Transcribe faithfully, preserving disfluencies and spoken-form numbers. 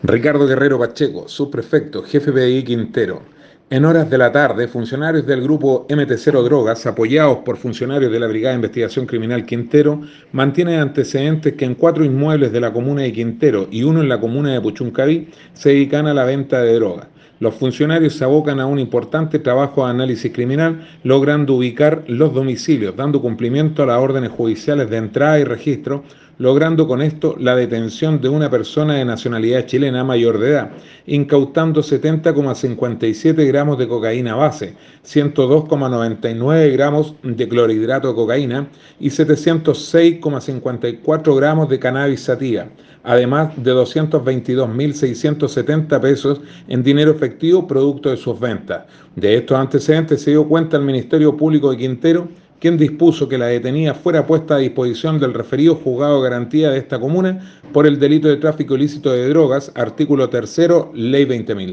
Ricardo Guerrero Pacheco, subprefecto, jefe P D I Quintero. En horas de la tarde, funcionarios del grupo M T cero Drogas, apoyados por funcionarios de la Brigada de Investigación Criminal Quintero, mantienen antecedentes que en cuatro inmuebles de la comuna de Quintero y uno en la comuna de Puchuncaví se dedican a la venta de drogas. Los funcionarios se abocan a un importante trabajo de análisis criminal, logrando ubicar los domicilios, dando cumplimiento a las órdenes judiciales de entrada y registro, logrando con esto la detención de una persona de nacionalidad chilena mayor de edad, incautando setenta coma cincuenta y siete gramos de cocaína base, ciento dos coma noventa y nueve gramos de clorhidrato de cocaína y setecientos seis coma cincuenta y cuatro gramos de cannabis sativa, además de doscientos veintidós mil seiscientos setenta pesos en dinero efectivo producto de sus ventas. De estos antecedentes se dio cuenta el Ministerio Público de Quintero, quien dispuso que la detenida fuera puesta a disposición del referido juzgado de garantía de esta comuna por el delito de tráfico ilícito de drogas, artículo tercero, ley veinte mil.